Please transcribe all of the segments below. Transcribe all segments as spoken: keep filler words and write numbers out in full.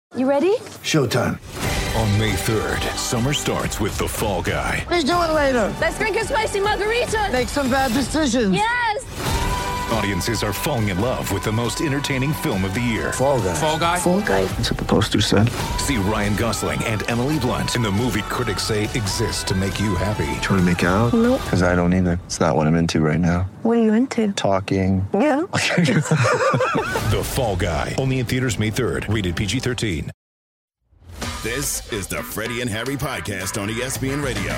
You ready? Showtime. On May third, summer starts with The Fall Guy. Let's do it later. Let's drink a spicy margarita. Make some bad decisions. Yes! Audiences are falling in love with the most entertaining film of the year. Fall Guy. Fall Guy? Fall Guy. That's what the poster said. See Ryan Gosling and Emily Blunt in the movie critics say exists to make you happy. Trying to make it out? Nope. Because I don't either. It's not what I'm into right now. What are you into? Talking. Yeah. The Fall Guy. Only in theaters May third. Rated P G thirteen. This is the Freddie and Harry podcast on E S P N Radio.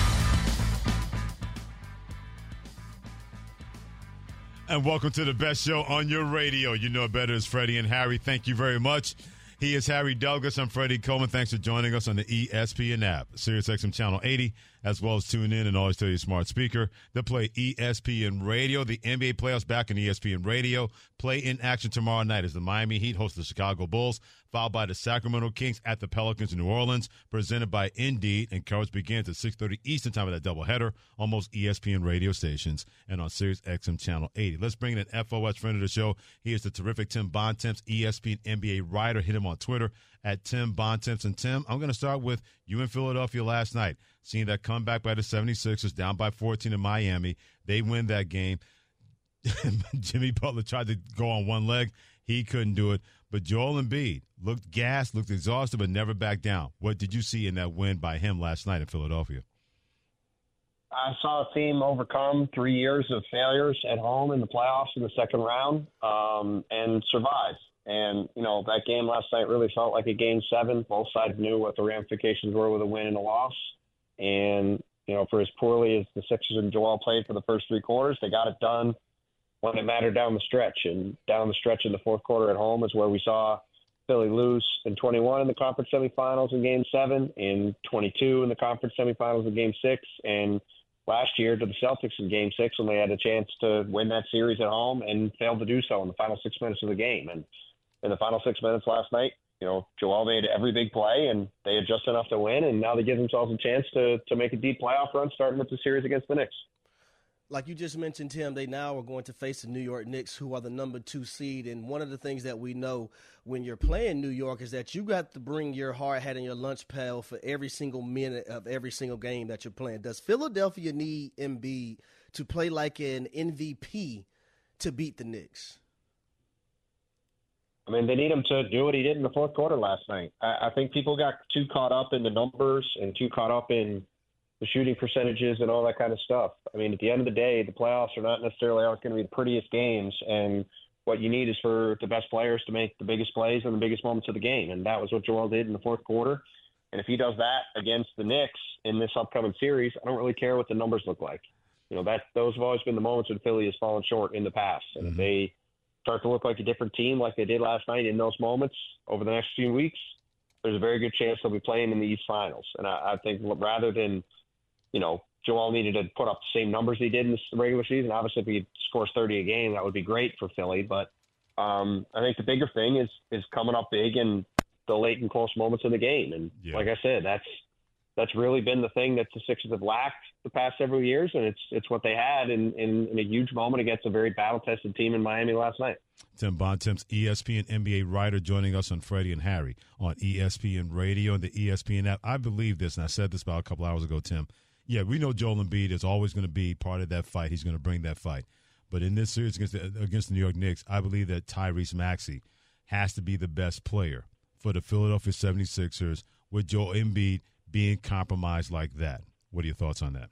And welcome to the best show on your radio. You know it better as Freddie and Harry. Thank you very much. He is Harry Douglas. I'm Freddie Coleman. Thanks for joining us on the E S P N app, SiriusXM Channel eighty, as well as tune in and always tell your smart speaker to play E S P N Radio. The N B A playoffs back in E S P N Radio. Play in action tomorrow night as the Miami Heat host the Chicago Bulls, followed by the Sacramento Kings at the Pelicans in New Orleans, presented by Indeed. And coverage begins at six thirty Eastern time of that doubleheader on most E S P N radio stations and on SiriusXM Channel eighty. Let's bring in an F O S friend of the show. He is the terrific Tim Bontemps, E S P N N B A writer. Hit him on Twitter at Tim Bontemps. And Tim, I'm going to start with you in Philadelphia last night, seeing that comeback by the seventy-sixers, down by fourteen in Miami. They win that game. Jimmy Butler tried to go on one leg. He couldn't do it. But Joel Embiid looked gassed, looked exhausted, but never backed down. What did you see in that win by him last night in Philadelphia? I saw a team overcome three years of failures at home in the playoffs in the second round um, and survive. And, you know, that game last night really felt like a game seven. Both sides knew what the ramifications were with a win and a loss. And, you know, for as poorly as the Sixers and Joel played for the first three quarters, they got it done when it mattered down the stretch. And down the stretch in the fourth quarter at home is where we saw Philly lose in twenty-one in the conference semifinals in game seven, in twenty-two in the conference semifinals in game six, and last year to the Celtics in game six when they had a chance to win that series at home and failed to do so in the final six minutes of the game. And in the final six minutes last night, you know, Joel made every big play and they had just enough to win. And now they give themselves a chance to, to make a deep playoff run, starting with the series against the Knicks. Like you just mentioned, Tim, they now are going to face the New York Knicks, who are the number two seed. And one of the things that we know when you're playing New York is that you got to bring your hard hat and your lunch pail for every single minute of every single game that you're playing. Does Philadelphia need Embiid to play like an M V P to beat the Knicks? I mean, they need him to do what he did in the fourth quarter last night. I, I think people got too caught up in the numbers and too caught up in the shooting percentages and all that kind of stuff. I mean, at the end of the day, the playoffs are not necessarily always going to be the prettiest games, and what you need is for the best players to make the biggest plays and the biggest moments of the game, and that was what Joel did in the fourth quarter. And if he does that against the Knicks in this upcoming series, I don't really care what the numbers look like. You know, that those have always been the moments when Philly has fallen short in the past, and mm-hmm. if they start to look like a different team like they did last night in those moments over the next few weeks, there's a very good chance they'll be playing in the East Finals. And I, I think rather than – you know, Joel needed to put up the same numbers he did in the regular season. Obviously, if he scores thirty a game, that would be great for Philly. But um, I think the bigger thing is is coming up big in the late and close moments of the game. And yeah. like I said, that's that's really been the thing that the Sixers have lacked the past several years, and it's it's what they had in, in, in a huge moment against a very battle-tested team in Miami last night. Tim Bontemps, E S P N N B A writer, joining us on Freddie and Harry on E S P N Radio and the E S P N app. I believe this, and I said this about a couple hours ago, Tim. Yeah, we know Joel Embiid is always going to be part of that fight. He's going to bring that fight. But in this series against the, against the New York Knicks, I believe that Tyrese Maxey has to be the best player for the Philadelphia seventy-sixers with Joel Embiid being compromised like that. What are your thoughts on that?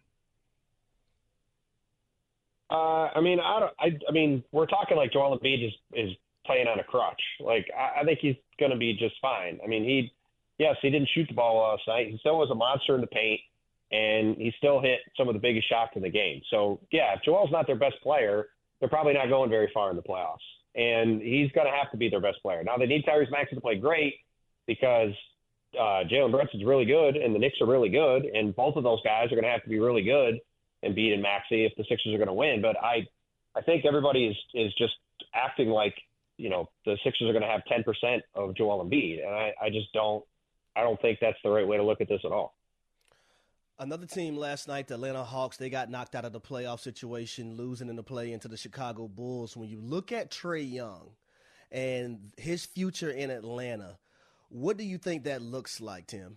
Uh, I mean, I, don't, I, I mean, we're talking like Joel Embiid is, is playing on a crutch. Like, I, I think he's going to be just fine. I mean, he, yes, he didn't shoot the ball last night. He still was a monster in the paint. And he still hit some of the biggest shots in the game. So, yeah, if Joel's not their best player, they're probably not going very far in the playoffs. And he's going to have to be their best player. Now, they need Tyrese Maxey to play great because uh, Jalen Brunson's really good and the Knicks are really good. And both of those guys are going to have to be really good and beat in Maxey if the Sixers are going to win. But I I think everybody is, is just acting like, you know, the Sixers are going to have ten percent of Joel Embiid. And I, I just don't – I don't think that's the right way to look at this at all. Another team last night, the Atlanta Hawks, they got knocked out of the playoff situation, losing in the play into the Chicago Bulls. When you look at Trae Young and his future in Atlanta, What do you think that looks like, Tim?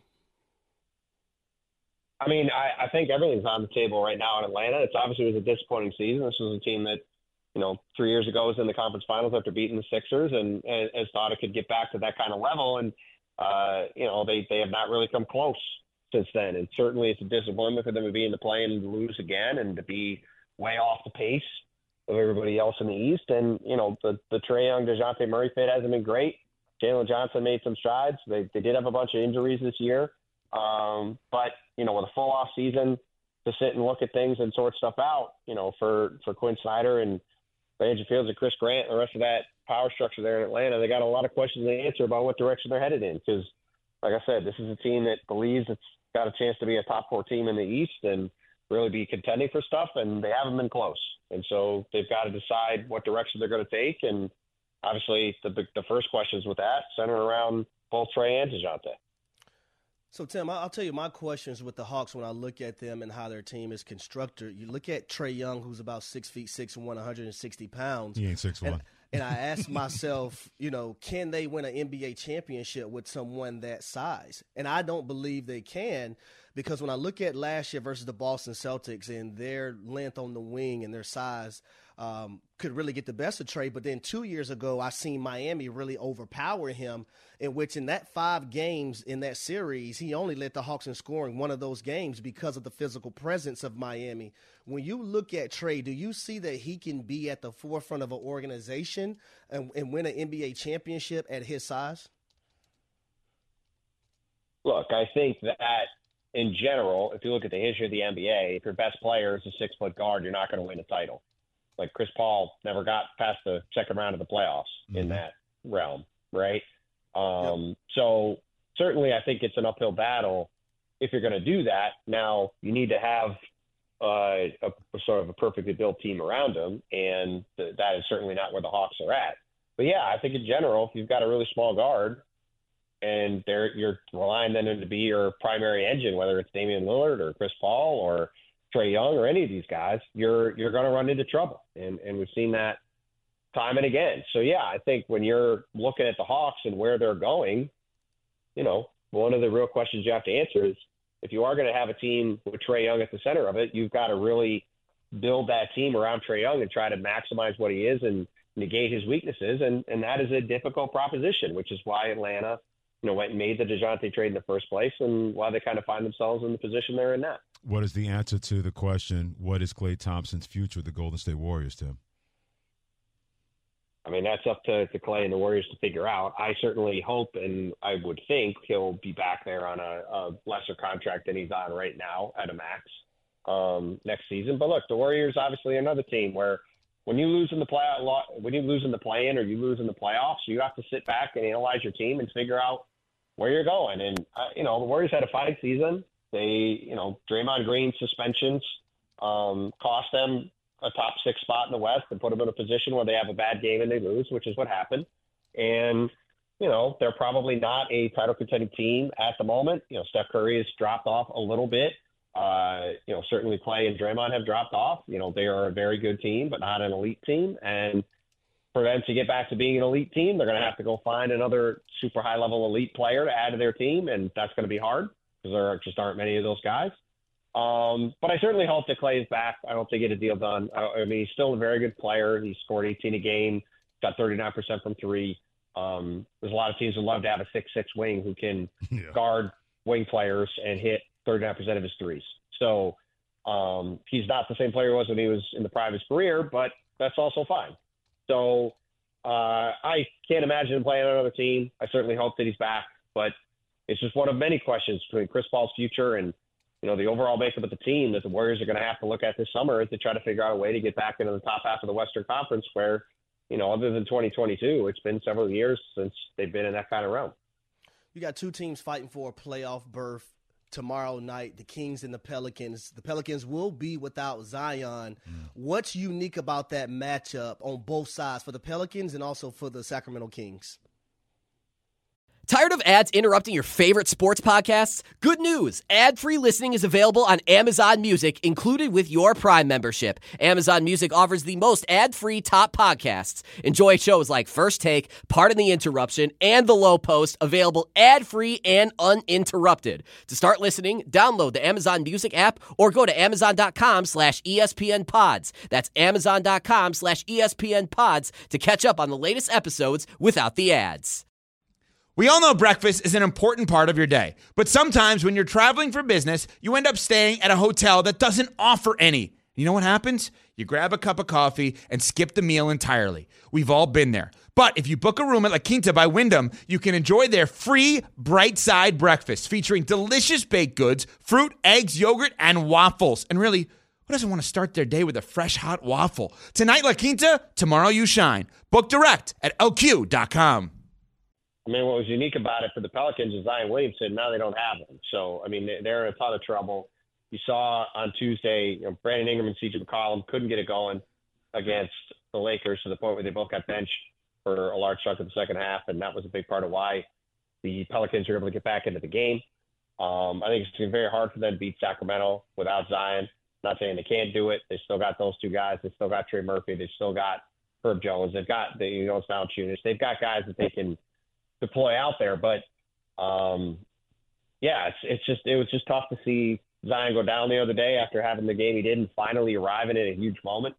I mean, I, I think everything's on the table right now in Atlanta. It's obviously it was a disappointing season. This was a team that, you know, three years ago was in the conference finals after beating the Sixers and, and, and thought it could get back to that kind of level. And, uh, you know, they, they have not really come close since then. And certainly it's a disappointment for them to be in the play and lose again and to be way off the pace of everybody else in the East. And, you know, the, the Trae Young, DeJounte Murray fit hasn't been great. Jalen Johnson made some strides. They, they did have a bunch of injuries this year. Um, but, you know, with a full off season to sit and look at things and sort stuff out, you know, for, for Quinn Snyder and Andrew Fields and Chris Grant and the rest of that power structure there in Atlanta, they got a lot of questions to answer about what direction they're headed in. Because, like I said, this is a team that believes it's got a chance to be a top four team in the East and really be contending for stuff, and they haven't been close. And so they've got to decide what direction they're going to take. And obviously the the first questions with that center around both Trae and DeJounte. So, Tim, I'll tell you my questions with the Hawks when I look at them and how their team is constructed. You look at Trae Young, who's about six feet six and one hundred sixty pounds. He ain't six and, one. And I asked myself, you know, can they win an N B A championship with someone that size? And I don't believe they can, because when I look at last year versus the Boston Celtics and their length on the wing and their size um, could really get the best of Trae. But then two years ago, I seen Miami really overpower him, in which in that five games in that series, he only led the Hawks in scoring one of those games because of the physical presence of Miami. When you look at Trae, do you see that he can be at the forefront of an organization and, and win an N B A championship at his size? Look, I think that in general, if you look at the history of the N B A, if your best player is a six-foot guard, you're not going to win a title. Like Chris Paul never got past the second round of the playoffs mm-hmm. in that realm, right? Um, yep. So certainly I think it's an uphill battle if you're going to do that. Now, you need to have uh, a, a sort of a perfectly built team around him, and th- that is certainly not where the Hawks are at. But, yeah, I think in general, if you've got a really small guard and they're, you're relying on them to be your primary engine, whether it's Damian Lillard or Chris Paul or Trae Young or any of these guys, you're you're going to run into trouble. And, and we've seen that time and again. So, yeah, I think when you're looking at the Hawks and where they're going, you know, one of the real questions you have to answer is, if you are going to have a team with Trae Young at the center of it, you've got to really build that team around Trae Young and try to maximize what he is and negate his weaknesses. And, and that is a difficult proposition, which is why Atlanta, you know, went and made the DeJounte trade in the first place and why they kind of find themselves in the position they're in now. What is the answer to the question, what is Klay Thompson's future with the Golden State Warriors, Tim? I mean, that's up to, to Klay and the Warriors to figure out. I certainly hope and I would think he'll be back there on a, a lesser contract than he's on right now at a max um, next season. But look, the Warriors obviously are another team where when you lose in the play, when you lose in the play-in or you lose in the playoffs, you have to sit back and analyze your team and figure out where you're going. And, uh, you know, the Warriors had a fine season. They, you know, Draymond Green suspensions um, cost them a top six spot in the West and put them in a position where they have a bad game and they lose, which is what happened. And, you know, they're probably not a title contending team at the moment. You know, Steph Curry has dropped off a little bit. Uh, you know, certainly Klay and Draymond have dropped off. You know, they are a very good team, but not an elite team. And for them to get back to being an elite team, they're going to have to go find another super high level elite player to add to their team. And that's going to be hard because there just aren't many of those guys. Um, but I certainly hope that Klay is back. I hope they get a deal done. I, I mean, he's still a very good player. He scored eighteen a game, got thirty-nine percent from three. Um, there's a lot of teams that love to have a six six wing who can yeah. guard wing players and hit thirty-nine percent of his threes. So um, he's not the same player he was when he was in the prime of his career, but that's also fine. So uh, I can't imagine him playing on another team. I certainly hope that he's back, but it's just one of many questions between Chris Paul's future and, you know, the overall makeup of the team that the Warriors are going to have to look at this summer to try to figure out a way to get back into the top half of the Western Conference where, you know, other than twenty twenty-two, it's been several years since they've been in that kind of realm. You got two teams fighting for a playoff berth tomorrow night, the Kings and the Pelicans. The Pelicans will be without Zion. Mm. What's unique about that matchup on both sides for the Pelicans and also for the Sacramento Kings? Tired of ads interrupting your favorite sports podcasts? Good news! Ad-free listening is available on Amazon Music, included with your Prime membership. Amazon Music offers the most ad-free top podcasts. Enjoy shows like First Take, Pardon the Interruption, and The Low Post, available ad-free and uninterrupted. To start listening, download the Amazon Music app or go to amazon.com slash ESPN pods. That's amazon.com slash ESPN pods to catch up on the latest episodes without the ads. We all know breakfast is an important part of your day, but sometimes when you're traveling for business, you end up staying at a hotel that doesn't offer any. You know what happens? You grab a cup of coffee and skip the meal entirely. We've all been there. But if you book a room at La Quinta by Wyndham, you can enjoy their free Bright Side breakfast featuring delicious baked goods, fruit, eggs, yogurt, and waffles. And really, who doesn't want to start their day with a fresh hot waffle? Tonight, La Quinta, tomorrow you shine. Book direct at L Q dot com. I mean, what was unique about it for the Pelicans is Zion Williamson, now they don't have him. So, I mean, they're in a ton of trouble. You saw on Tuesday, you know, Brandon Ingram and C J McCollum couldn't get it going against the Lakers to the point where they both got benched for a large chunk of the second half, and that was a big part of why the Pelicans were able to get back into the game. Um, I think it's going to be very hard for them to beat Sacramento without Zion. Not saying they can't do it. They still got those two guys. They still got Trey Murphy. They still got Herb Jones. They've got the, you know, it's Valanciunas. They've got guys that they can deploy out there, but um, yeah, it's it's just it was just tough to see Zion go down the other day after having the game he did and finally arriving at a huge moment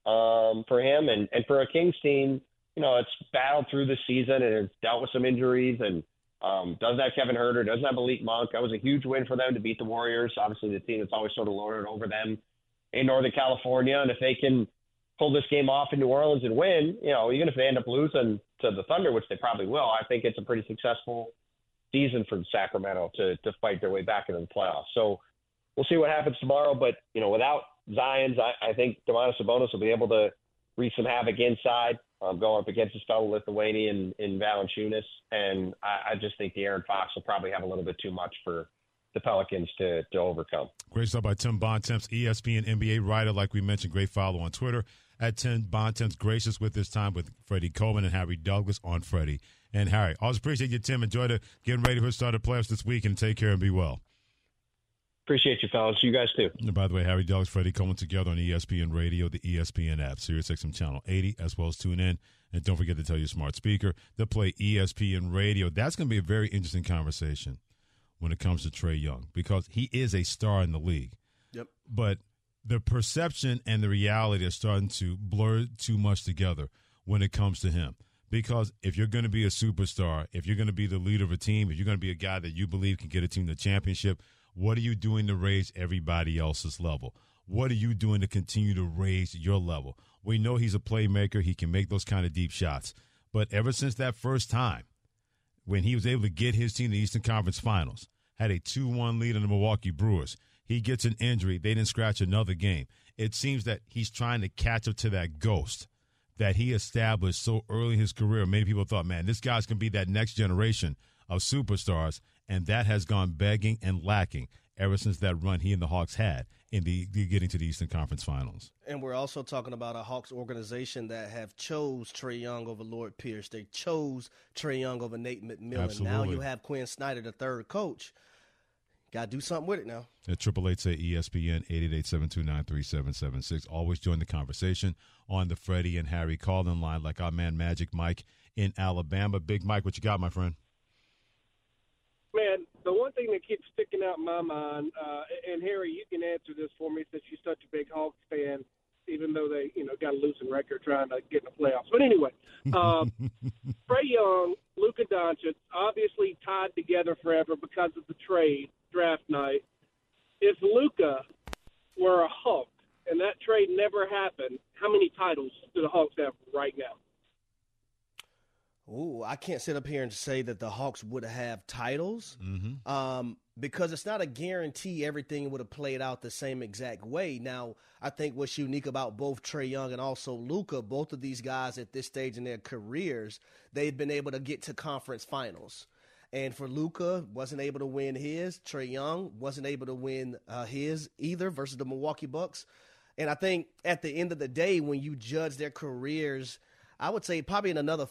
um, for him and and for a Kings team. You know, it's battled through the season and it's dealt with some injuries and um, doesn't have Kevin Huerter, doesn't have Malik Monk. That was a huge win for them to beat the Warriors. Obviously, the team that's always sort of lorded over them in Northern California, and if they can pull this game off in New Orleans and win, you know, even if they end up losing to the Thunder, which they probably will, I think it's a pretty successful season for Sacramento to to fight their way back into the playoffs. So we'll see what happens tomorrow. But, you know, without Zions, I, I think Domantas Sabonis will be able to wreak some havoc inside, um, going up against his fellow Lithuanian in Valanciunas. And I, I just think De'Aaron Fox will probably have a little bit too much for the Pelicans to, to overcome. Great stuff by Tim Bontemps, E S P N N B A writer, like we mentioned. Great follow on Twitter at Tim Bontemps. Gracious with this time with Freddie Coleman and Harry Douglas on Freddie and Harry. Always appreciate you, Tim. Enjoy the getting ready for the start of playoffs this week, and take care and be well. Appreciate you, fellas. You guys too. And by the way, Harry Douglas, Freddie Coleman together on E S P N Radio, the E S P N app, SiriusXM Channel eighty, as well as tune in. And don't forget to tell your smart speaker to play E S P N Radio. That's going to be a very interesting conversation when it comes to Trae Young, because he is a star in the league. Yep. But the perception and the reality are starting to blur too much together when it comes to him. Because if you're going to be a superstar, if you're going to be the leader of a team, if you're going to be a guy that you believe can get a team to the championship, what are you doing to raise everybody else's level? What are you doing to continue to raise your level? We know he's a playmaker. He can make those kind of deep shots. But ever since that first time, when he was able to get his team to the Eastern Conference Finals, had a two one lead on the Milwaukee Brewers, he gets an injury. They didn't scratch another game. It seems that he's trying to catch up to that ghost that he established so early in his career. Many people thought, man, this guy's going to be that next generation of superstars, and that has gone begging and lacking ever since that run he and the Hawks had in the, the getting to the Eastern Conference Finals. And we're also talking about a Hawks organization that have chose Trae Young over Lloyd Pierce. They chose Trae Young over Nate McMillan. Absolutely. Now you have Quinn Snyder, the third coach. Got to do something with it now. At triple eight say E S P N, eight eight eight, seven two nine, three seven seven six. Always join the conversation on the Freddie and Harry call-in line, like our man Magic Mike in Alabama. Big Mike, what you got, my friend? Man, the one thing that keeps sticking out in my mind, uh, and Harry, you can answer this for me since you're such a big Hawks fan, even though they, you know, got a losing record trying to get in the playoffs. But anyway, um, Trae Young, Luka Doncic, obviously tied together forever because of the trade draft night. If Luka were a Hawk and that trade never happened, how many titles do the Hawks have right now? Ooh, I can't sit up here and say that the Hawks would have titles Mm-hmm. um, because it's not a guarantee everything would have played out the same exact way. Now, I think what's unique about both Trae Young and also Luka, both of these guys at this stage in their careers, they've been able to get to conference finals. And for Luka, wasn't able to win his. Trae Young wasn't able to win uh, his either versus the Milwaukee Bucks. And I think at the end of the day, when you judge their careers, I would say probably in another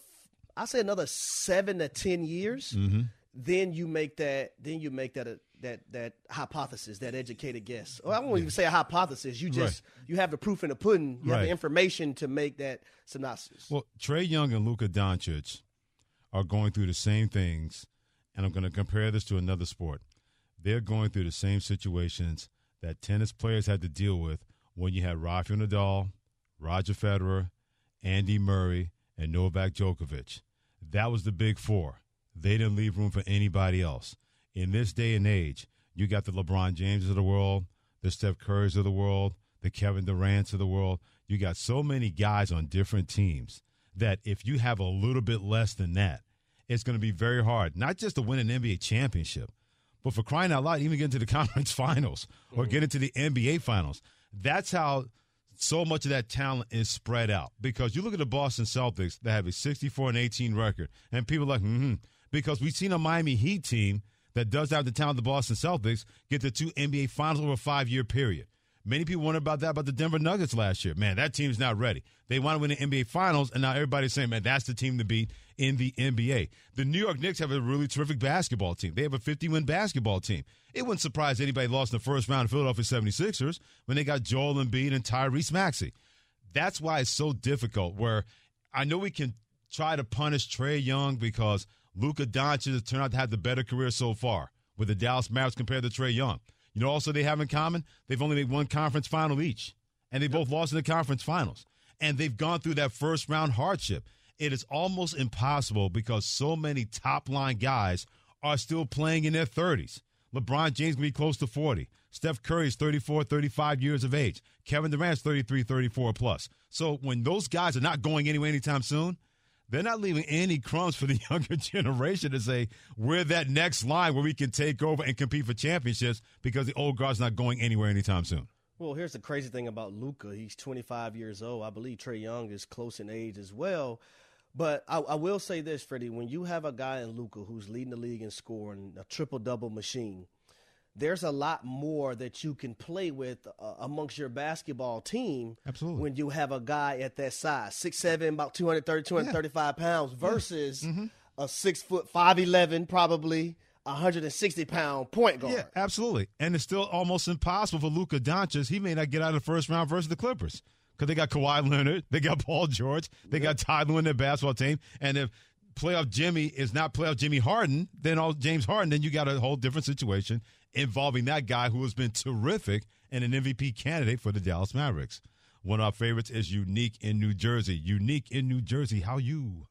I say another seven to ten years. Mm-hmm. Then you make that. Then you make that a, that that hypothesis, that educated guess. Or I won't even say a hypothesis. You just Right. you have the proof in the pudding. You have Right. the information to make that synopsis. Well, Trae Young and Luka Doncic are going through the same things, and I'm going to compare this to another sport. They're going through the same situations that tennis players had to deal with when you had Rafael Nadal, Roger Federer, Andy Murray, and Novak Djokovic. That was the big four. They didn't leave room for anybody else. In this day and age, you got the LeBron Jameses of the world, the Steph Currys of the world, the Kevin Durants of the world. You got so many guys on different teams that if you have a little bit less than that, it's going to be very hard, not just to win an N B A championship, but for crying out loud, even get into the conference finals or get into the N B A finals. That's how so much of that talent is spread out. Because you look at the Boston Celtics that have a sixty-four and eighteen record, and people are like, mm-hmm, because we've seen a Miami Heat team that does have the talent of the Boston Celtics get the two N B A finals over a five-year period. Many people wonder about that about the Denver Nuggets last year. Man, that team's not ready. They want to win the N B A finals, and now everybody's saying, man, that's the team to beat in the N B A. The New York Knicks have a really terrific basketball team. They have a fifty-win basketball team. It wouldn't surprise anybody lost in the first round of Philadelphia seventy-sixers when they got Joel Embiid and Tyrese Maxey. That's why it's so difficult, where I know we can try to punish Trae Young because Luka Doncic has turned out to have the better career so far with the Dallas Mavericks compared to Trae Young. You know, also they have in common, they've only made one conference final each, and they both lost in the conference finals. And they've gone through that first-round hardship. It is almost impossible because so many top-line guys are still playing in their thirties. LeBron James will be close to forty. Steph Curry is thirty-four, thirty-five years of age. Kevin Durant's thirty-three, thirty-four plus. So when those guys are not going anywhere anytime soon, they're not leaving any crumbs for the younger generation to say, we're that next line where we can take over and compete for championships because the old guard's not going anywhere anytime soon. Well, here's the crazy thing about Luka. He's twenty-five years old. I believe Trae Young is close in age as well. But I, I will say this, Freddie. When you have a guy in Luka who's leading the league in scoring, a triple-double machine, there's a lot more that you can play with uh, amongst your basketball team. Absolutely. When you have a guy at that size, six seven, about two thirty, two thirty-five yeah. pounds, versus yeah. mm-hmm. a six foot, five eleven, probably one hundred sixty pound point guard. Yeah, absolutely. And it's still almost impossible for Luka Doncic. He may not get out of the first round versus the Clippers because they got Kawhi Leonard, they got Paul George, they yeah. got Ty Lue in their basketball team. And if playoff Jimmy is not playoff Jimmy Harden, then all James Harden, then you got a whole different situation involving that guy who has been terrific and an M V P candidate for the Dallas Mavericks. One of our favorites is Unique in New Jersey. Unique in New Jersey, how you?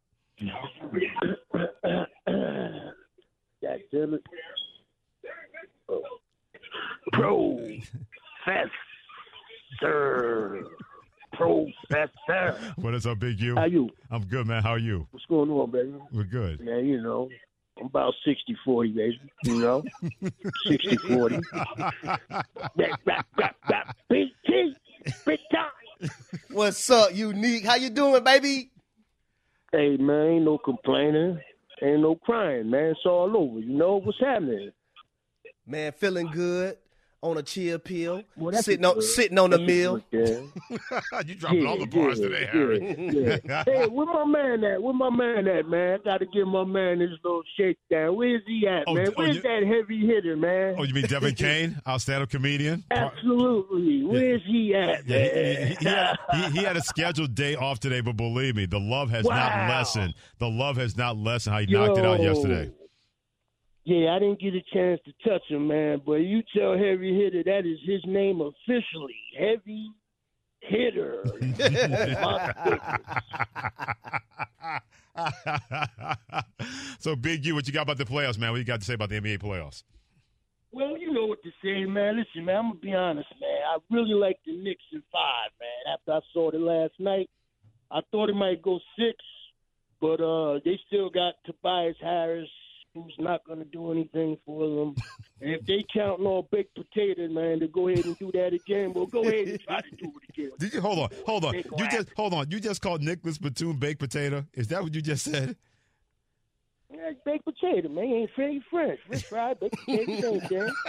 God damn it. Oh. Professor. Professor. What is up, Big U? How you? I'm good, man. How are you? What's going on, baby? We're good. Man, you know, I'm about sixty forty, baby. You know? sixty forty. Rap, rap, rap, rap. B T. Big time. What's up, Unique? How you doing, baby? Hey, man, ain't no complaining. Ain't no crying, man. It's all over. You know what's happening? Man, feeling good on a chill pill, well, sitting on sitting on the mill. You dropping yeah, all the bars yeah, today, Harry. Yeah, yeah. Hey, where my man at? Where my man at, man? Got to give my man his little shakedown. Where's he at, oh, man? oh, Where's you, that heavy hitter, man? Oh, you mean Devin Kane, our stand-up comedian? Absolutely. Where's yeah. he at, yeah, man? He, he, he, had, he, he had a scheduled day off today, but believe me, the love has wow. not lessened. The love has not lessened how he Yo. knocked it out yesterday. Yeah, I didn't get a chance to touch him, man. But you tell Heavy Hitter that is his name officially. Heavy Hitter. So, Big U, what you got about the playoffs, man? What you got to say about the N B A playoffs? Well, you know what to say, man. Listen, man, I'm going to be honest, man. I really like the Knicks in five, man. After I saw it last night, I thought it might go six, but uh, they still got Tobias Harris, who's not going to do anything for them. And if they counting on baked potato, man, to go ahead and do that again, well, go ahead and try to do it again. Did you hold on? Hold on. You just hold on. You just called Nicholas Batum baked potato. Is that what you just said? Yeah, it's baked potato, man. He ain't very French. French fried baked potato, same thing.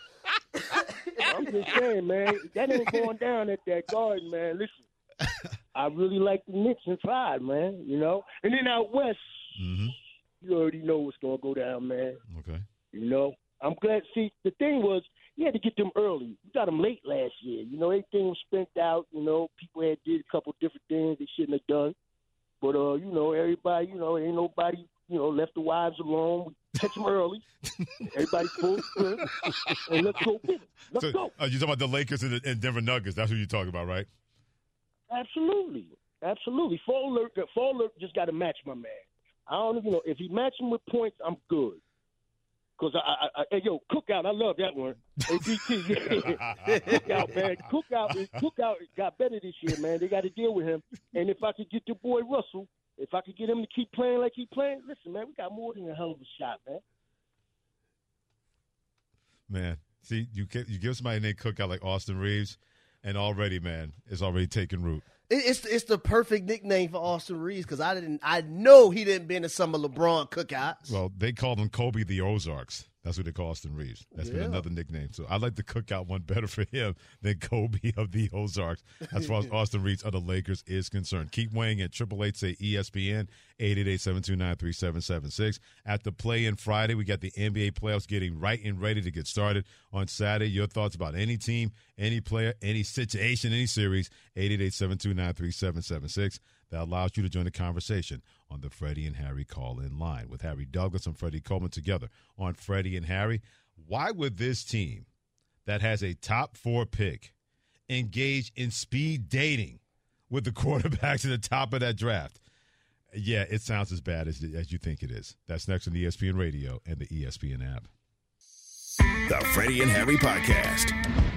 I'm just saying, man, that ain't going down at that garden, man. Listen, I really like the Knicks in five, man. You know, and then out west, mm-hmm. you already know what's gonna go down, man. Okay. You know, I'm glad. See, the thing was, you had to get them early. You got them late last year. You know, everything was spent out. You know, people had did a couple different things they shouldn't have done. But uh, you know, everybody, you know, ain't nobody, you know, left the wives alone. We catch them early. Everybody full sprint, and let's go get it. Let's so, go. Uh, you're talking about the Lakers and, the, and Denver Nuggets. That's what you're talking about, right? Absolutely, absolutely. Fall alert, fall alert just got to match my man. I don't even know if he match him with points, I'm good. Cause I, I, I, hey yo, Cookout, I love that one. A B T, Cookout, man, Cookout, Cookout got better this year, man. They got to deal with him. And if I could get the boy Russell, if I could get him to keep playing like he playing, listen, man, we got more than a hell of a shot, man. Man, see, you you give somebody named Cookout like Austin Reeves, and already, man, it's already taken root. It's it's the perfect nickname for Austin Reeves because I didn't I know he didn't been to some of LeBron cookouts. Well, they called him Kobe the Ozarks. That's what they call Austin Reeves. That's yeah. been another nickname. So I like the Cookout one better for him than Kobe of the Ozarks as far as Austin Reeves of the Lakers is concerned. Keep weighing at triple eight say E S P N, eight eight eight, seven two nine, three seven seven six. At the play-in Friday, we got the N B A playoffs getting right and ready to get started. On Saturday, your thoughts about any team, any player, any situation, any series, eight eight eight, seven two nine, three seven seven six. That allows you to join the conversation on the Freddie and Harry call-in line. With Harry Douglas and Freddie Coleman together on Freddie and Harry, why would this team that has a top four pick engage in speed dating with the quarterbacks at the top of that draft? Yeah, it sounds as bad as, as you think it is. That's next on E S P N Radio and the E S P N app. The Freddie and Harry Podcast.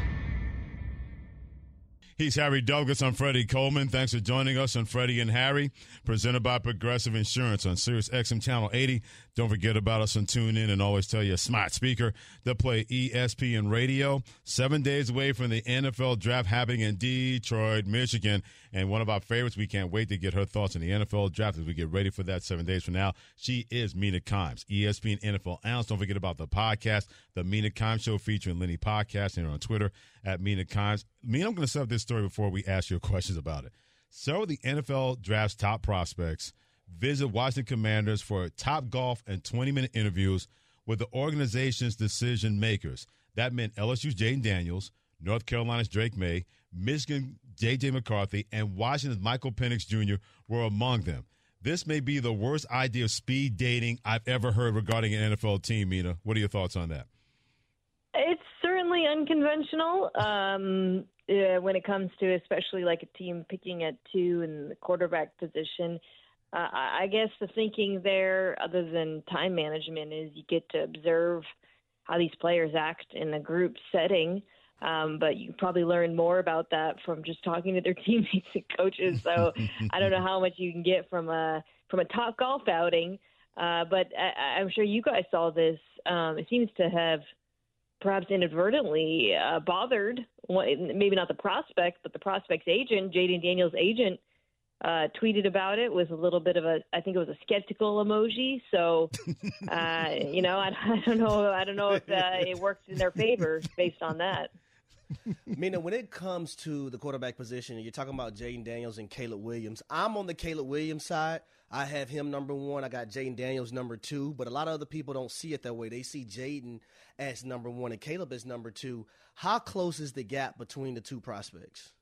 He's Harry Douglas. I'm Freddie Coleman. Thanks for joining us on Freddie and Harry, presented by Progressive Insurance on Sirius X M Channel eighty. Don't forget about us on TuneIn and always tell your smart speaker to play E S P N Radio. Seven days away from the N F L Draft happening in Detroit, Michigan. And one of our favorites, we can't wait to get her thoughts on the N F L Draft as we get ready for that seven days from now. She is Mina Kimes, E S P N N F L analyst. Don't forget about the podcast, The Mina Kimes Show, featuring Lenny Podcast, and on Twitter at Mina Kimes. Mina, I'm going to set up this story before we ask you questions about it. So the N F L Draft's top prospects visit Washington Commanders for top golf and twenty-minute interviews with the organization's decision makers. That meant L S U's Jaden Daniels, North Carolina's Drake May, Michigan J J McCarthy, and Washington's Michael Penix Junior were among them. This may be the worst idea of speed dating I've ever heard regarding an N F L team, Mina. What are your thoughts on that? It's certainly unconventional um, uh, when it comes to especially like a team picking at two in the quarterback position. Uh, I guess the thinking there, other than time management, is you get to observe how these players act in a group setting. Um, but you probably learn more about that from just talking to their teammates and coaches. So I don't know how much you can get from a from a top golf outing. Uh, but I, I'm sure you guys saw this. Um, it seems to have perhaps inadvertently uh, bothered, maybe not the prospect, but the prospect's agent, Jaden Daniels' agent, uh, tweeted about it with a little bit of a, I think it was a skeptical emoji. So, uh, you know, I, I don't know. I don't know if uh, it works in their favor based on that. Mina, when it comes to the quarterback position, you're talking about Jaden Daniels and Caleb Williams. I'm on the Caleb Williams side. I have him number one. I got Jaden Daniels number two. But a lot of other people don't see it that way. They see Jaden as number one and Caleb as number two. How close is the gap between the two prospects?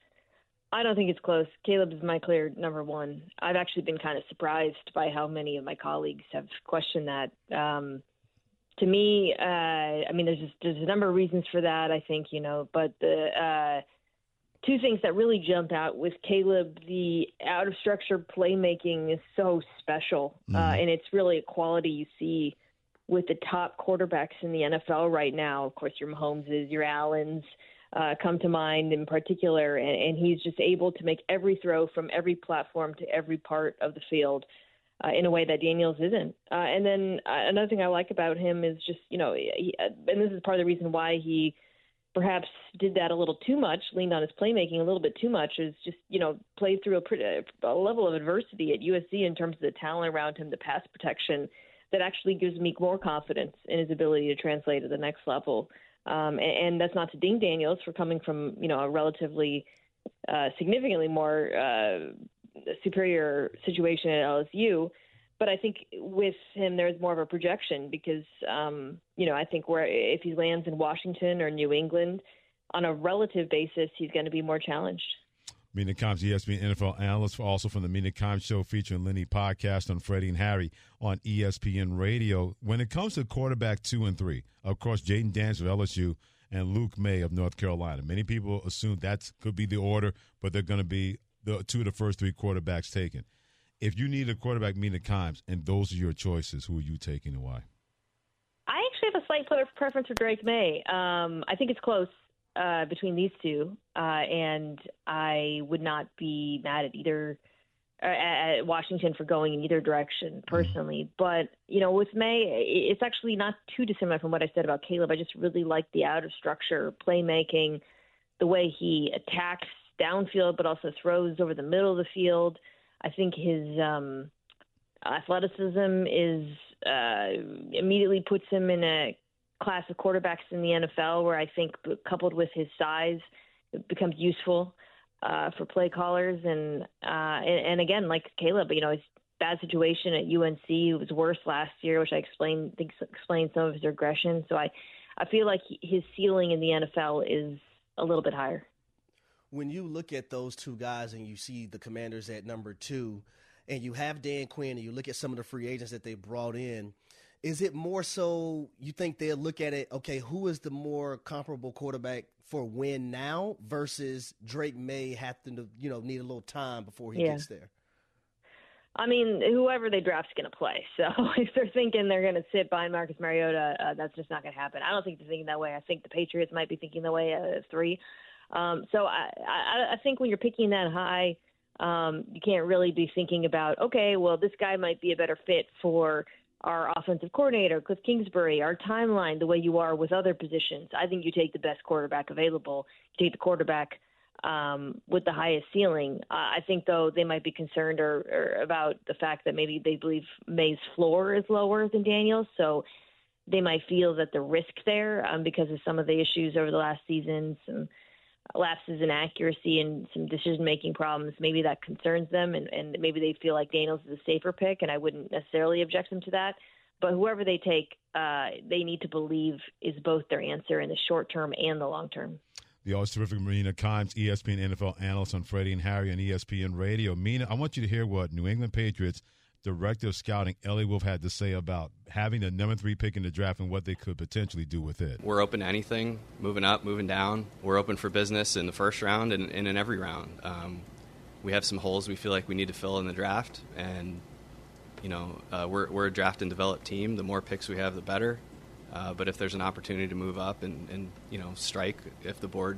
I don't think it's close. Caleb is my clear number one. I've actually been kind of surprised by how many of my colleagues have questioned that. Um, to me, uh, I mean, there's just, there's a number of reasons for that, I think, you know, but the uh, two things that really jump out with Caleb, the out of structure playmaking is so special. Mm-hmm. Uh, and it's really a quality you see with the top quarterbacks in the N F L right now. Of course, your Mahomeses, your Allens, Uh, come to mind in particular, and, and he's just able to make every throw from every platform to every part of the field uh, in a way that Daniels isn't. Uh, and then uh, another thing I like about him is just, you know, he, and this is part of the reason why he perhaps did that a little too much, leaned on his playmaking a little bit too much, is just, you know, played through a, pretty, a level of adversity at U S C in terms of the talent around him, the pass protection, that actually gives me more confidence in his ability to translate to the next level. Um, and, and that's not to ding Daniels for coming from, you know, a relatively uh, significantly more uh, superior situation at L S U. But I think with him, there's more of a projection because, um, you know, I think where if he lands in Washington or New England, on a relative basis, he's going to be more challenged. Mina Kimes, E S P N N F L analyst, also from the Mina Kimes Show featuring Lenny podcast on Freddie and Harry on E S P N Radio. When it comes to quarterback two and three, of course, Jaden Daniels of L S U and Luke May of North Carolina. Many people assume that could be the order, but they're going to be the two of the first three quarterbacks taken. If you need a quarterback, Mina Kimes, and those are your choices, who are you taking and why? I actually have a slight preference for Drake May. Um, I think it's close uh, between these two, uh, and I would not be mad at either uh, at Washington for going in either direction personally. Mm-hmm. But, you know, with May, it's actually not too dissimilar from what I said about Caleb. I just really like the out of structure, playmaking, the way he attacks downfield but also throws over the middle of the field. I think his um, athleticism is uh, immediately puts him in a class of quarterbacks in the N F L where I think coupled with his size, it becomes useful uh, for play callers. And, uh, and and again, like Caleb, you know, his bad situation at U N C, it was worse last year, which I explained think explained some of his regression. So I, I feel like his ceiling in the N F L is a little bit higher. When you look at those two guys and you see the Commanders at number two and you have Dan Quinn and you look at some of the free agents that they brought in, is it more so you think they'll look at it, okay, who is the more comparable quarterback for win now versus Drake May having to, you know, need a little time before he yeah. gets there? I mean, whoever they draft's going to play. So if they're thinking they're going to sit behind Marcus Mariota, uh, that's just not going to happen. I don't think they're thinking that way. I think the Patriots might be thinking that way at three. Um, so I, I, I think when you're picking that high, um, you can't really be thinking about, okay, well, this guy might be a better fit for our offensive coordinator, Cliff Kingsbury, our timeline, the way you are with other positions. I think you take the best quarterback available. You take the quarterback um, with the highest ceiling. Uh, I think, though, they might be concerned or, or about the fact that maybe they believe May's floor is lower than Daniels. So they might feel that the risk there um, because of some of the issues over the last season, some lapses in accuracy and some decision-making problems, maybe that concerns them, and, and maybe they feel like Daniels is a safer pick, and I wouldn't necessarily object them to that. But whoever they take, uh, they need to believe is both their answer in the short term and the long term. The always terrific Mina Kimes, E S P N N F L analyst on Freddie and Harry on E S P N Radio. Mina, I want you to hear what New England Patriots Director of Scouting Ellie Wolf had to say about having the number three pick in the draft and what they could potentially do with it. We're open to anything, moving up, moving down. We're open for business in the first round and, and in every round. Um, we have some holes we feel like we need to fill in the draft, and you know uh, we're we're a draft and develop team. The more picks we have, the better. Uh, but if there's an opportunity to move up and, and you know strike, if the board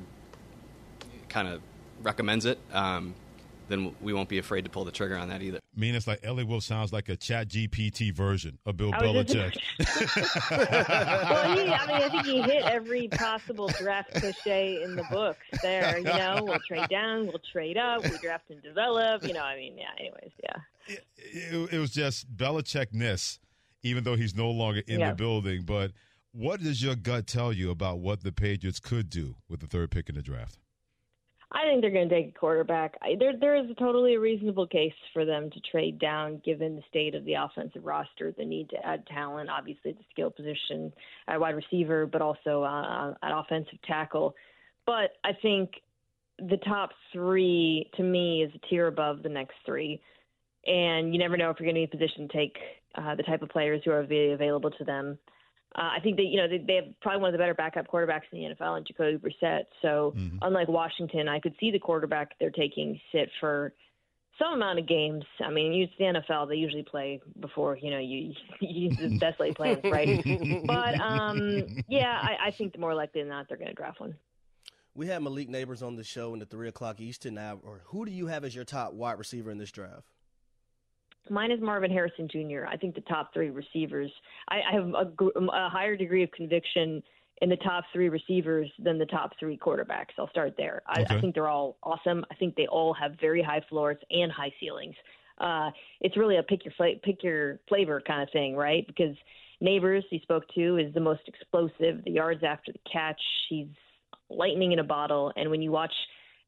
kind of recommends it, um, then we won't be afraid to pull the trigger on that either. I mean, it's like Ellie Wolf sounds like a Chat G P T version of Bill Belichick. Well, he, I mean, I think he hit every possible draft cliche in the books there. You know, we'll trade down, we'll trade up, we draft and develop. You know, I mean, yeah, anyways, yeah. It, it, it was just Belichick-ness, even though he's no longer in yeah. the building. But what does your gut tell you about what the Patriots could do with the third pick in the draft? I think they're going to take a quarterback. I, there, there is a totally reasonable case for them to trade down, given the state of the offensive roster, the need to add talent, obviously the skill position at wide receiver, but also uh, at offensive tackle. But I think the top three, to me, is a tier above the next three. And you never know if you're going to be in a position to take uh, the type of players who are available to them. Uh, I think that, you know, they, they have probably one of the better backup quarterbacks in the N F L in Jacoby Brissett. So mm-hmm. unlike Washington, I could see the quarterback they're taking sit for some amount of games. I mean, it's the N F L. They usually play before, you know, you, you use the best laid plans, right? But, um, yeah, I, I think the more likely than not, they're going to draft one. We have Malik Neighbors on the show in the three o'clock Eastern hour. Who do you have as your top wide receiver in this draft? Mine is Marvin Harrison Junior I think the top three receivers, I, I have a, a higher degree of conviction in the top three receivers than the top three quarterbacks. I'll start there. I, okay. I think they're all awesome. I think they all have very high floors and high ceilings. Uh, it's really a pick your fla- pick your flavor kind of thing, right? Because Neighbors, he spoke to, is the most explosive, the yards after the catch. He's lightning in a bottle. And when you watch the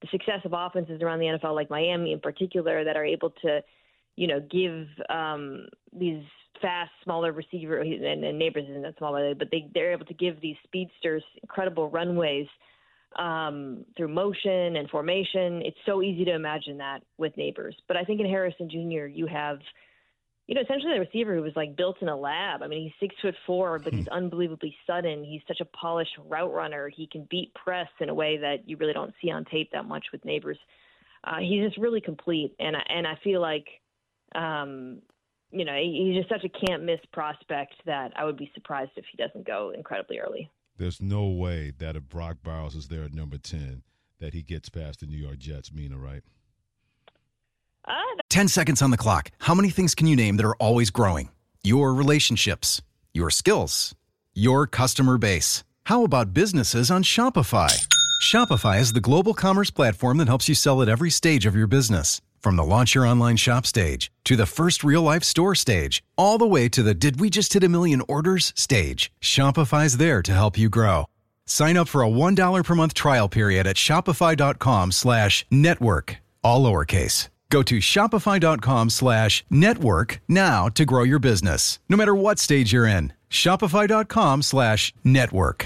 the success of offenses around the N F L, like Miami in particular, that are able to, you know, give um, these fast, smaller receiver and, and Neighbors isn't that small, but they, they're able to give these speedsters incredible runways um, through motion and formation. It's so easy to imagine that with Neighbors. But I think in Harrison Junior, you have, you know, essentially a receiver who was like built in a lab. I mean, he's six foot four, but he's unbelievably sudden. He's such a polished route runner. He can beat press in a way that you really don't see on tape that much with Neighbors. Uh, he's just really complete. And, and I feel like, um, you know, he's just such a can't-miss prospect that I would be surprised if he doesn't go incredibly early. There's no way that if Brock Bowers is there at number ten, that he gets past the New York Jets, Mina, right? Uh, Ten seconds on the clock. How many things can you name that are always growing? Your relationships, your skills, your customer base. How about businesses on Shopify? Shopify is the global commerce platform that helps you sell at every stage of your business. From the launch your online shop stage to the first real-life store stage, all the way to the did we just hit a million orders stage, Shopify's there to help you grow. Sign up for a one dollar per month trial period at shopify.com slash network, all lowercase. Go to shopify.com slash network now to grow your business, no matter what stage you're in. Shopify.com slash network.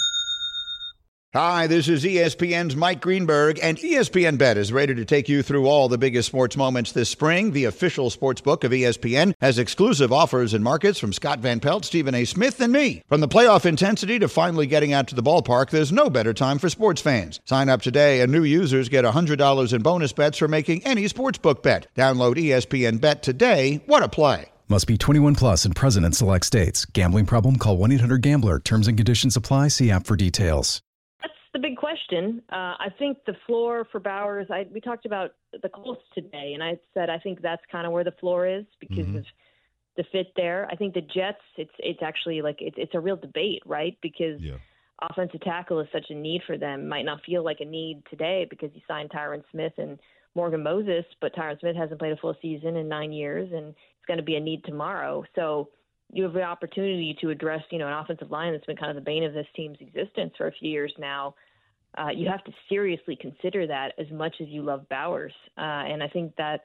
Hi, this is E S P N's Mike Greenberg, and E S P N Bet is ready to take you through all the biggest sports moments this spring. The official sports book of E S P N has exclusive offers and markets from Scott Van Pelt, Stephen A. Smith, and me. From the playoff intensity to finally getting out to the ballpark, there's no better time for sports fans. Sign up today, and new users get one hundred dollars in bonus bets for making any sportsbook bet. Download E S P N Bet today. What a play. Must be twenty-one plus and present in select states. Gambling problem? Call one eight hundred gambler. Terms and conditions apply. See app for details. The big question. Uh, I think the floor for Bowers, I, we talked about the Colts today, and I said I think that's kind of where the floor is because mm-hmm. of the fit there. I think the Jets, it's it's actually like it, it's a real debate, right? Because yeah. offensive tackle is such a need for them. Might not feel like a need today because you signed Tyron Smith and Morgan Moses, but Tyron Smith hasn't played a full season in nine years, and it's going to be a need tomorrow. So you have the opportunity to address, you know, an offensive line that's been kind of the bane of this team's existence for a few years now. Uh, you have to seriously consider that as much as you love Bowers. Uh, and I think that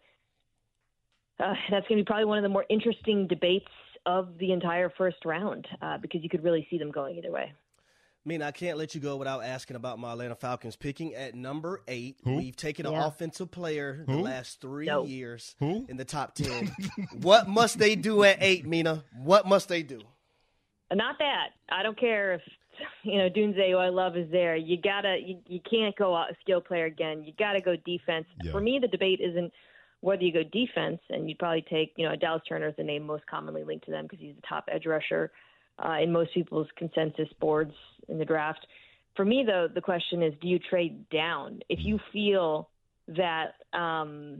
uh, that's going to be probably one of the more interesting debates of the entire first round uh, because you could really see them going either way. I mean, I can't let you go without asking about my Atlanta Falcons picking at number eight. Who? We've taken yeah. an offensive player Who? the last three no. years Who? in the top ten. What must they do at eight, Mina? What must they do? Not that. I don't care if, you know, Dunze, who I love, is there. You gotta, you, you can't go out a skill player again. You gotta go defense. Yeah. For me, the debate isn't whether you go defense, and you'd probably take, you know, Dallas Turner is the name most commonly linked to them because he's the top edge rusher uh, in most people's consensus boards in the draft. For me, though, the question is, do you trade down? If you feel that um,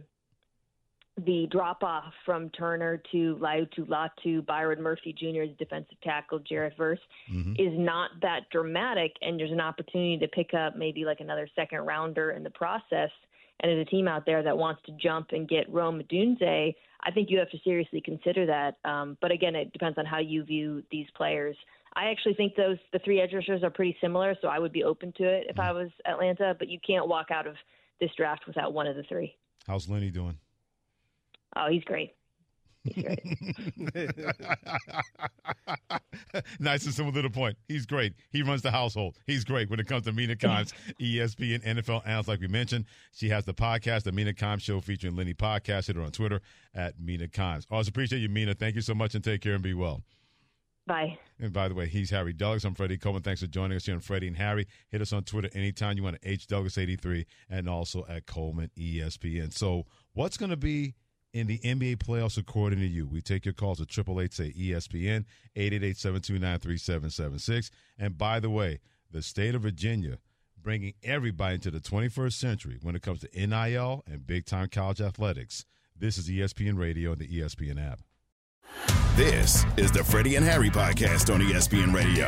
the drop-off from Turner to Laiatu Latu, Byron Murphy Junior as defensive tackle, Jarrett Verse, mm-hmm. is not that dramatic, and there's an opportunity to pick up maybe like another second-rounder in the process, and there's a team out there that wants to jump and get Rome Odunze, I think you have to seriously consider that. Um, but again, it depends on how you view these players. I actually think those the three edge rushers are pretty similar, so I would be open to it if I was Atlanta. But you can't walk out of this draft without one of the three. How's Lenny doing? Oh, he's great. He's great. Nice and simple to the point. He's great. He runs the household. He's great when it comes to Mina Kimes, E S P N N F L analyst, like we mentioned. She has the podcast, the Mina Kimes Show, featuring Lenny Podcast. Hit her on Twitter at Mina Kimes. Always appreciate you, Mina. Thank you so much, and take care and be well. Bye. And by the way, he's Harry Douglas. I'm Freddie Coleman. Thanks for joining us here on Freddie and Harry. Hit us on Twitter anytime you want to, H Douglas eighty-three, and also at Coleman E S P N. So what's going to be in the N B A playoffs according to you? We take your calls at eight eight eight, say E S P N, eight eight eight, seven two nine, three seven seven six. And by the way, the state of Virginia bringing everybody into the twenty-first century when it comes to N I L and big-time college athletics. This is E S P N Radio and the E S P N app. This is the Freddie and Harry podcast on E S P N Radio.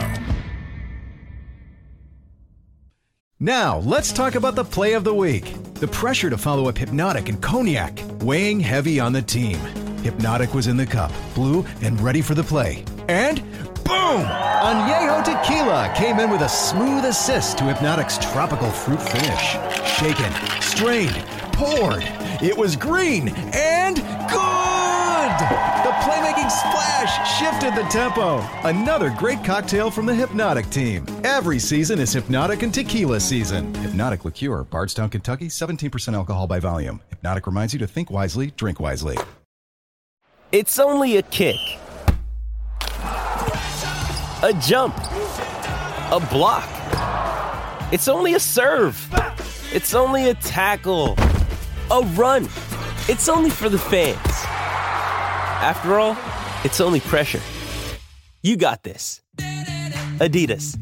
Now, let's talk about the play of the week. The pressure to follow up Hypnotic and Cognac, weighing heavy on the team. Hypnotic was in the cup, blue, and ready for the play. And boom! Añejo Tequila came in with a smooth assist to Hypnotic's tropical fruit finish. Shaken, strained, poured. It was green and good! The playmaking splash shifted the tempo. Another great cocktail from the Hypnotic team. Every season is Hypnotic and Tequila season. Hypnotic Liqueur, Bardstown, Kentucky, seventeen percent alcohol by volume. Hypnotic reminds you to think wisely, drink wisely. It's only a kick. A jump. A block. It's only a serve. It's only a tackle. A run. It's only for the fans. After all, it's only pressure. You got this. Adidas.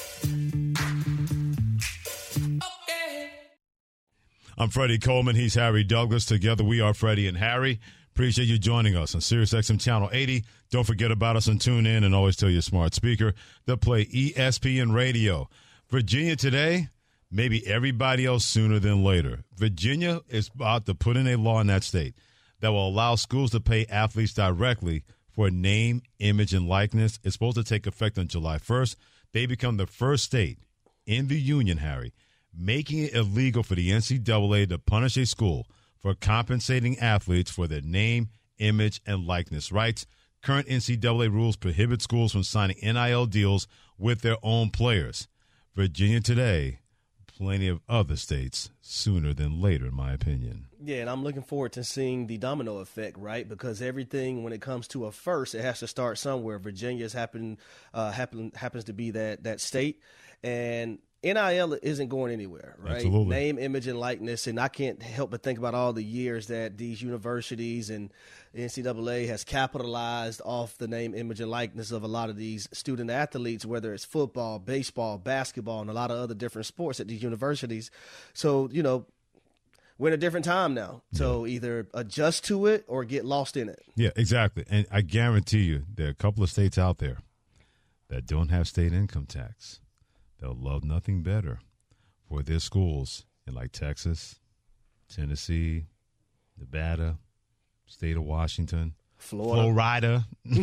I'm Freddie Coleman. He's Harry Douglas. Together we are Freddie and Harry. Appreciate you joining us on SiriusXM Channel eighty. Don't forget about us and tune in and always tell your smart speaker to play E S P N Radio. Virginia today, maybe everybody else sooner than later. Virginia is about to put in a law in that state that will allow schools to pay athletes directly for name, image, and likeness. It's supposed to take effect on July first. They become the first state in the union, Harry, making it illegal for the N C double A to punish a school for compensating athletes for their name, image, and likeness rights. Current N C double A rules prohibit schools from signing N I L deals with their own players. Virginia today, plenty of other states sooner than later, in my opinion. Yeah, and I'm looking forward to seeing the domino effect, right? Because everything, when it comes to a first, it has to start somewhere. Virginia's happen, uh, happen, happens to be that that state, and N I L isn't going anywhere, right? Absolutely. Name, image, and likeness, and I can't help but think about all the years that these universities and the N C double A has capitalized off the name, image, and likeness of a lot of these student athletes, whether it's football, baseball, basketball, and a lot of other different sports at these universities. So, you know, we're in a different time now. So yeah. Either adjust to it or get lost in it. Yeah, exactly. And I guarantee you there are a couple of states out there that don't have state income tax. They'll love nothing better for their schools in like Texas, Tennessee, Nevada, state of Washington, Florida.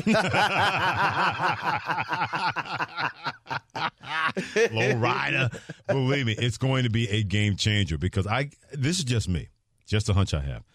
Florida. Florida. Believe me, it's going to be a game changer because I. This is just me, just a hunch I have.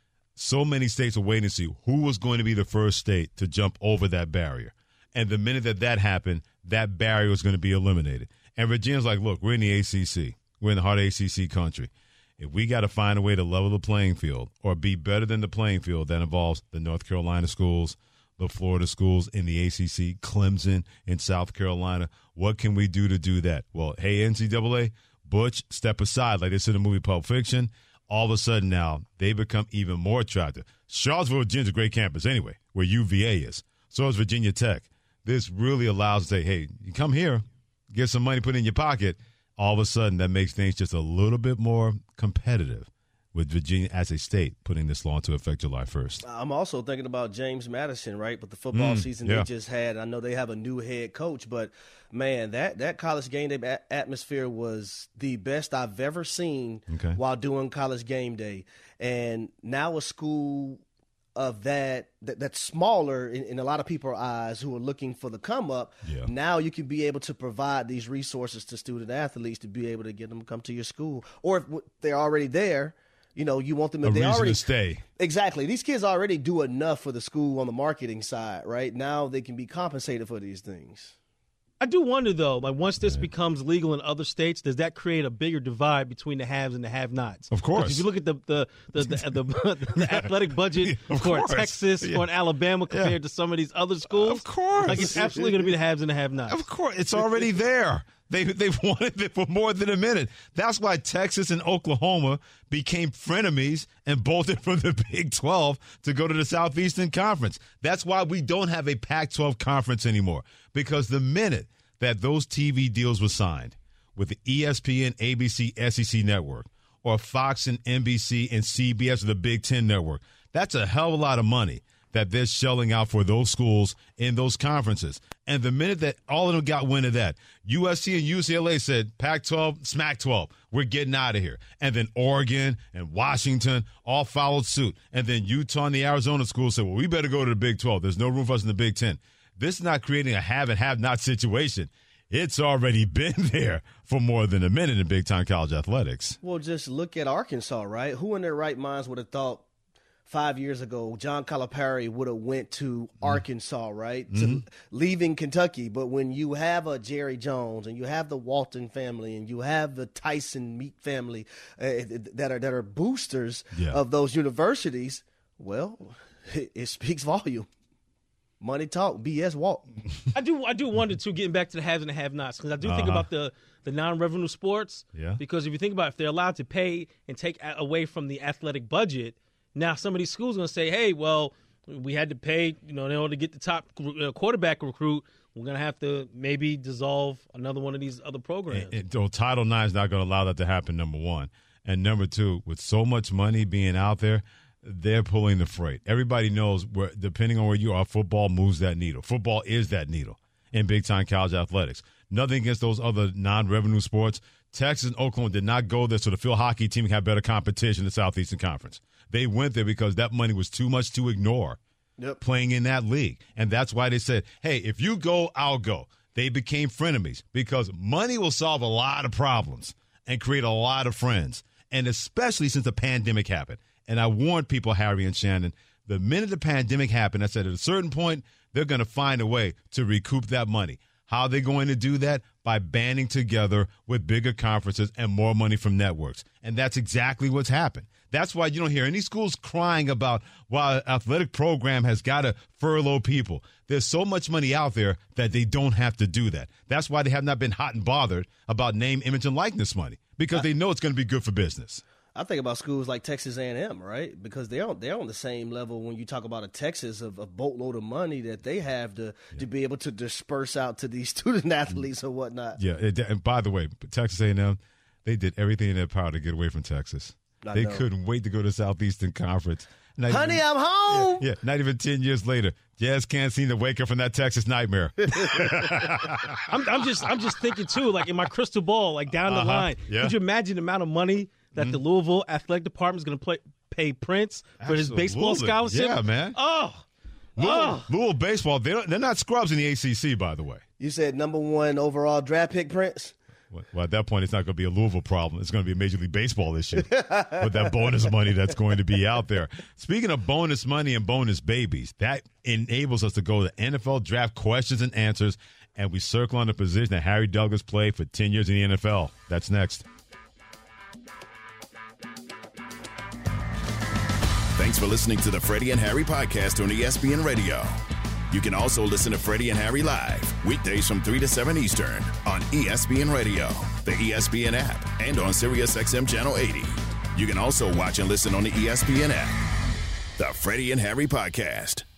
So many states are waiting to see who was going to be the first state to jump over that barrier. And the minute that that happened, that barrier was going to be eliminated. And Virginia's like, look, we're in the A C C. We're in the heart of A C C country. If we got to find a way to level the playing field or be better than the playing field that involves the North Carolina schools, the Florida schools in the A C C, Clemson in South Carolina, what can we do to do that? Well, hey, N C double A, Butch, step aside. Like they said in the movie Pulp Fiction, all of a sudden now they become even more attractive. Charlottesville, Virginia's a great campus anyway, where U V A is. So is Virginia Tech. This really allows us to say, hey, you come here, get some money put in your pocket. All of a sudden, that makes things just a little bit more competitive with Virginia as a state putting this law into effect July first. I'm also thinking about James Madison, right? With the football mm, season yeah. they just had. I know they have a new head coach, but, man, that, that college game day a- atmosphere was the best I've ever seen okay. while doing college game day. And now a school – of that, that that's smaller in, in a lot of people's eyes who are looking for the come up. Yeah. Now you can be able to provide these resources to student athletes to be able to get them to come to your school. Or if they're already there, you know, you want them if a they reason already to stay. Exactly. These kids already do enough for the school on the marketing side, right? Now they can be compensated for these things. I do wonder, though, like once this becomes legal in other states, does that create a bigger divide between the haves and the have-nots? Of course. If you look at the the the, the, the, the athletic budget of for course. Texas yeah. or in Alabama compared yeah. to some of these other schools, of course, like it's absolutely going to be the haves and the have-nots. Of course, it's already there. They they've wanted it for more than a minute. That's why Texas and Oklahoma became frenemies and bolted from the Big twelve to go to the Southeastern Conference. That's why we don't have a Pac twelve conference anymore, because the minute that those T V deals were signed with the E S P N, A B C, S E C network, or Fox and N B C and C B S or the Big Ten network, that's a hell of a lot of money that they're shelling out for those schools in those conferences. And the minute that all of them got wind of that, U S C and U C L A said, Pac twelve, Smac twelve, we're getting out of here. And then Oregon and Washington all followed suit. And then Utah and the Arizona schools said, well, we better go to the Big twelve. There's no room for us in the Big Ten. This is not creating a have and have not situation. it's already been there for more than a minute in big-time college athletics. Well, just look at Arkansas, right? Who in their right minds would have thought five years ago John Calipari would have went to Arkansas, right? Mm-hmm. To leaving Kentucky. But when you have a Jerry Jones and you have the Walton family and you have the Tyson Meek family uh, that are that are boosters yeah. of those universities, well, it, it speaks volume. Money talk, B S walk. I do I do wonder, too, getting back to the haves and the have-nots, because I do uh-huh. think about the, the non-revenue sports. Yeah. Because if you think about it, if they're allowed to pay and take a- away from the athletic budget, now some of these schools are going to say, hey, well, we had to pay, you know, in order to get the top uh, quarterback recruit, we're going to have to maybe dissolve another one of these other programs. And, and, so Title nine is not going to allow that to happen, number one. And number two, with so much money being out there, they're pulling the freight. Everybody knows, where, depending on where you are, football moves that needle. Football is that needle in big-time college athletics. Nothing against those other non-revenue sports. Texas and Oklahoma did not go there so the field hockey team can have better competition in the Southeastern Conference. They went there because that money was too much to ignore yep. playing in that league. And that's why they said, hey, if you go, I'll go. They became frenemies because money will solve a lot of problems and create a lot of friends, and especially since the pandemic happened. And I warned people, Harry and Shannon, the minute the pandemic happened, I said at a certain point, they're going to find a way to recoup that money. How are they going to do that? By banding together with bigger conferences and more money from networks. And that's exactly what's happened. That's why you don't hear any schools crying about, well, athletic program has got to furlough people. There's so much money out there that they don't have to do that. That's why they have not been hot and bothered about name, image, and likeness money, because they know it's going to be good for business. I think about schools like Texas A and M, right? Because they're on, they're on the same level when you talk about a Texas of a boatload of money that they have to, yeah. to be able to disperse out to these student athletes or whatnot. Yeah, it, and by the way, Texas A and M, they did everything in their power to get away from Texas. I they know. couldn't wait to go to Southeastern Conference. Not Honey, even, I'm home. Yeah, yeah, not even ten years later, Jazz can't seem to wake up from that Texas nightmare. I'm, I'm just I'm just thinking, too, like in my crystal ball, like down the uh-huh. line. Yeah. Could you imagine the amount of money that mm-hmm. the Louisville athletic department is going to play, pay Prince for Absolutely. his baseball scholarship? Yeah, man. Oh, Louisville, oh. Louisville baseball, they don't, they're not scrubs in the A C C, by the way. You said number one overall draft pick, Prince? Well, at that point, it's not going to be a Louisville problem. It's going to be a Major League Baseball issue with that bonus money that's going to be out there. Speaking of bonus money and bonus babies, that enables us to go to N F L draft questions and answers, and we circle on the position that Harry Douglas played for ten years in the N F L. That's next. Thanks for listening to the Freddie and Harry podcast on E S P N Radio. You can also listen to Freddie and Harry live weekdays from three to seven Eastern on E S P N Radio, the E S P N app, and on Sirius X M Channel eighty. You can also watch and listen on the E S P N app. The Freddie and Harry podcast.